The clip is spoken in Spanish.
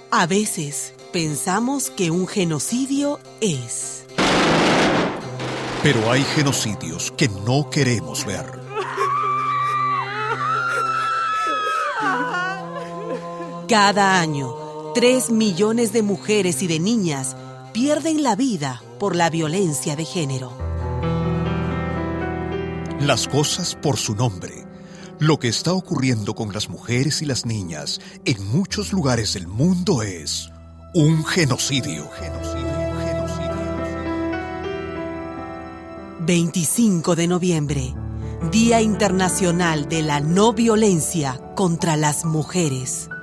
A veces pensamos que un genocidio es. Pero hay genocidios que no queremos ver. Cada año, 3 millones de mujeres y de niñas pierden la vida por la violencia de género. Las cosas por su nombre. Lo que está ocurriendo con las mujeres y las niñas en muchos lugares del mundo es un genocidio. 25 de noviembre, Día Internacional de la No Violencia contra las Mujeres.